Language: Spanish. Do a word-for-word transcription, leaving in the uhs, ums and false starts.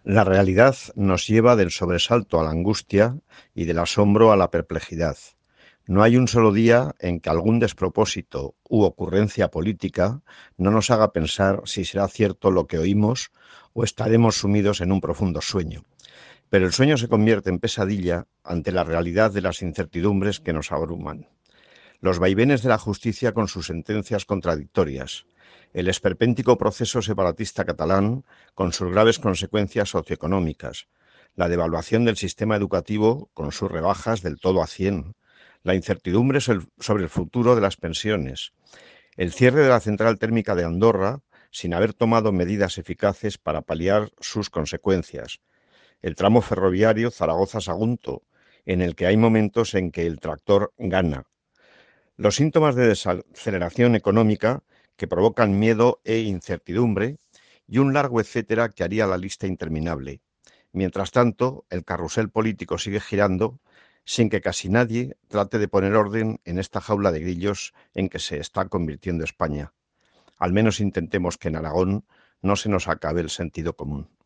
La realidad nos lleva del sobresalto a la angustia y del asombro a la perplejidad. No hay un solo día en que algún despropósito u ocurrencia política no nos haga pensar si será cierto lo que oímos o estaremos sumidos en un profundo sueño. Pero el sueño se convierte en pesadilla ante la realidad de las incertidumbres que nos abruman. Los vaivenes de la justicia con sus sentencias contradictorias, el esperpéntico proceso separatista catalán con sus graves consecuencias socioeconómicas, la devaluación del sistema educativo con sus rebajas del todo a cien, la incertidumbre sobre el futuro de las pensiones, el cierre de la central térmica de Andorra sin haber tomado medidas eficaces para paliar sus consecuencias, el tramo ferroviario Zaragoza-Sagunto, en el que hay momentos en que el tractor gana, los síntomas de desaceleración económica que provocan miedo e incertidumbre y un largo etcétera que haría la lista interminable. Mientras tanto, el carrusel político sigue girando sin que casi nadie trate de poner orden en esta jaula de grillos en que se está convirtiendo España. Al menos intentemos que en Aragón no se nos acabe el sentido común.